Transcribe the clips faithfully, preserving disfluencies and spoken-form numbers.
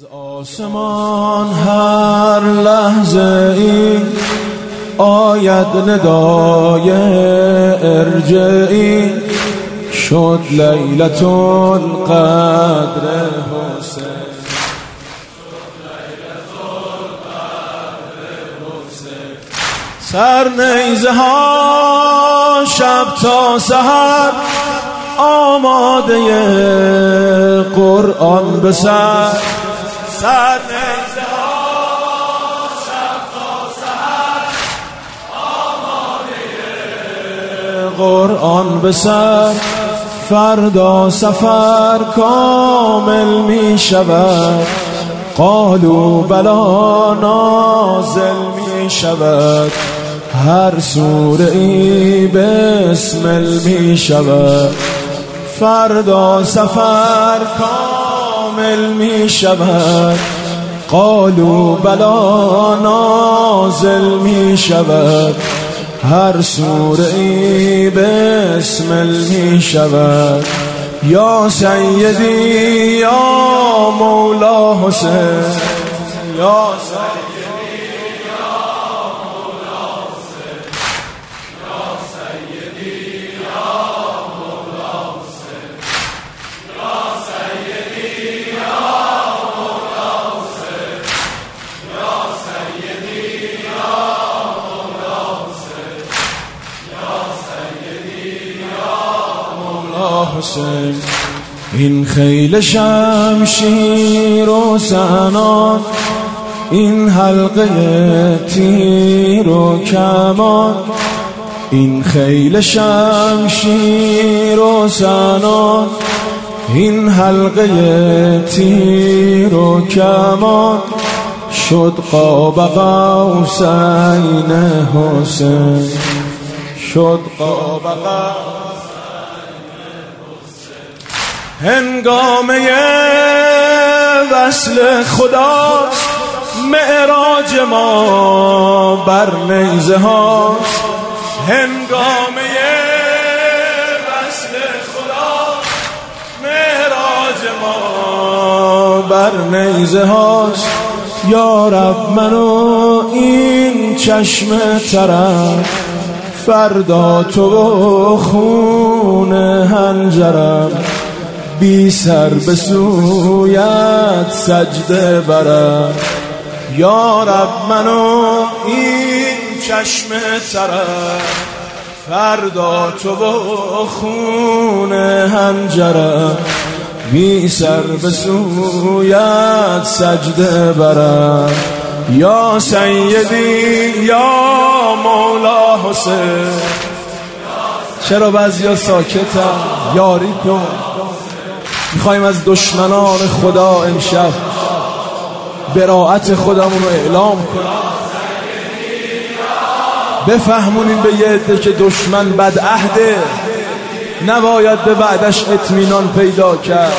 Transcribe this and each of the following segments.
آسمان هر لحظه ای آید ندای ارجعی، شد لیلة القدر حسین، سر نیزه ها شب تا سحر آماده قرآن به سر، سر نیزه ها شب تا سحر آماده قرآن به سر، فردا سفر کامل می شود، قالوا بلا نازل می شود، هر سوره ای بسمل می شود، فردا سفر کامل می شود، قالوا بلا نازل می شود، هر سوره ای بسمل می شود، یا سیدی یا مولا حسین، یا سیدی یا مولا حسین، یا سیدی یا مولا حسین، یا سیدی یا مولا حسین، یا سیدی یا مولا حسین، یا سیدی یا مولا حسین. این خیل شمشیر و سنان، این حلقه تیر و کمان، این خیل شمشیر و سنان، این حلقه تیر و کمان، شد قاب قوسین حسین، شد قاب قوسین. هنگامه وصل خدا معراج ما بر نیزه هاست، هنگامه وصل خدا معراج ما بر نیزه هاست، یا رب منو این چشم ترم، فردا تو و خون هنجرم، بی سر به سویت سجده برم، یا رب منو این چشم ترم، فردا تو و خون هنجرم، بی سر به سویت سجده برم، یا سیدی یا مولا حسین. چرا بعضیا ساکتن؟ یاری کن. میخوایم از دشمنان خدا امشب براءت خودمون رو اعلام کنیم، بفهمونیم به یه عده که دشمن بدعهده، نباید به وعدش اطمینان پیدا کرد.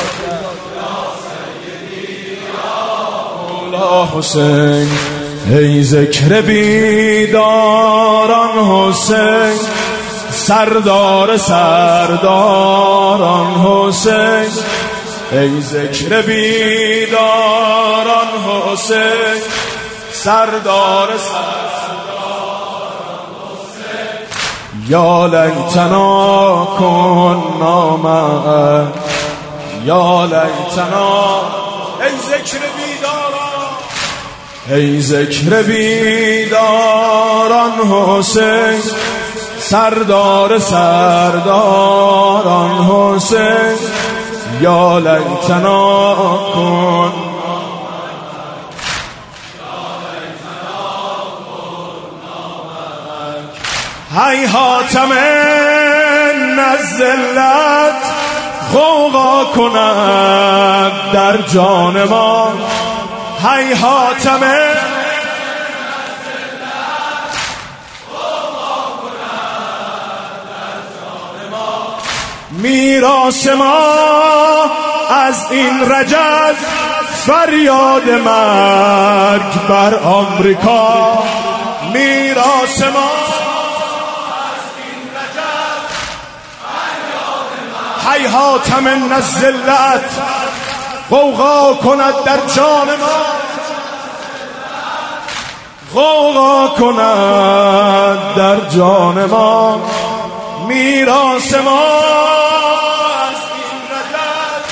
مولا حسین ای ذکر بیداران حسین، سردار سرداران حسین، ای ذکر بیداران حسین، سردار سرداران حسین، یا لیتنا کنا معک، یا لیتنا، ای ذکر بیداران، ای ذکر بیداران حسین، سردار سرداران حسین، یا لیتنا کن، هیهات من از ذلت غوغا کند در جان ما، هیهات من میراث ما از این رجز، فریاد مرگ بر آمریکا، میراث ما از این رجز، فریاد مرگ، هیهات من الذلت غوغا کند در جان ما، غوغا کند در جان ما، میراث ما از این رجب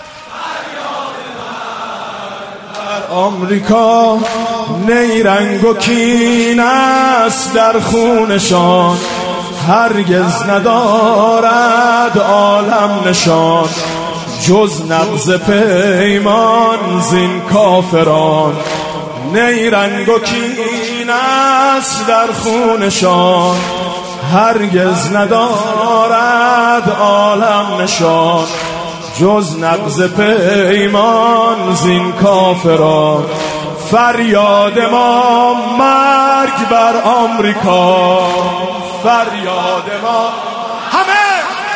در آمریکا. نیرنگ و کین است در خونشان، هرگز ندارد عالم نشان، جز نبض پیمان زین کافران. نیرنگ و کین است در خونشان، هرگز ندارد عالم نشان، جز نبض پیمان زین کافران. فریاد ما مرگ بر آمریکا، فریاد ما همه،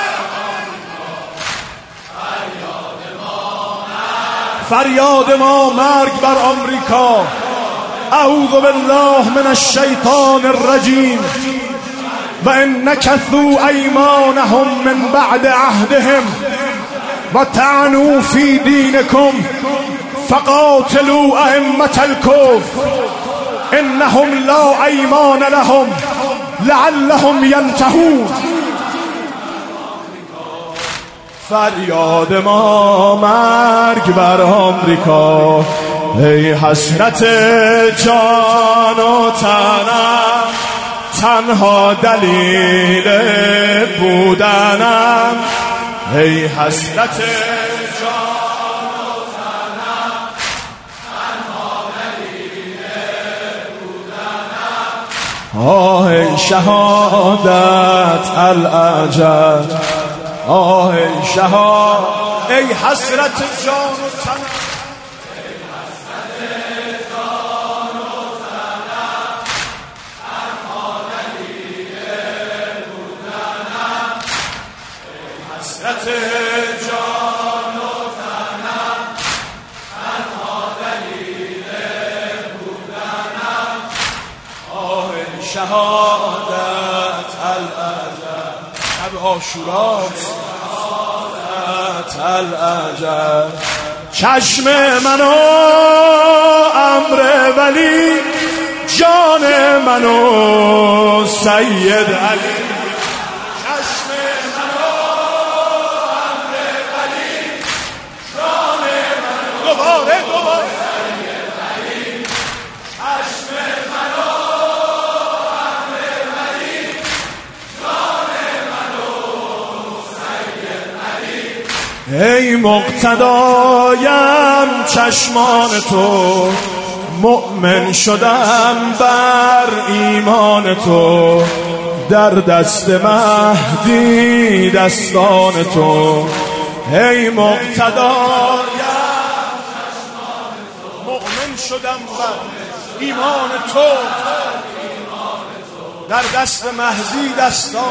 فریاد ما مرگ بر آمریکا. اعوذ بالله من الشیطان الرجیم. و ان نکثوا ایمانهم من بعد عهدهم و طعنوا فی دینکم فقاتلوا ائمة الكفر انهم لا ایمان لهم لعلهم ینتهون. فریاد ما مرگ بر آمریکا. ای حسرت جان و تنم، تنها دلیل بودنم. ای حسرت جان و تنم، تنها دلیل بودنم. آه ای شهادت العجب، آه ای شهادت، ای حسرت جان و تنم، حسرت جان و تنم، تنها دلیل بودنم. آه ای شهادت العجب، شب عاشوراست شهادت العجب. چشم منو امر ولی، جان منو سید علی. دوباره دوباره چشم منو امر ولی، جان منو سید علی. ای مقتدایم چشمان تو، مؤمن شدم بر ایمان تو. در دست مهدی دستان تو. ای مقتدایم شدم بر ایمان تو، در دست مهدی دستان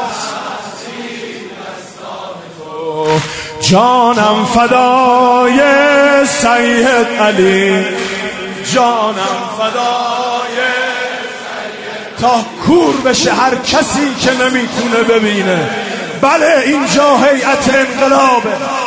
تو. جانم فدای سید علی، جانم فدای سید، تا کور بشه هر کسی که نمیتونه ببینه. بله اینجا هیئت انقلابه.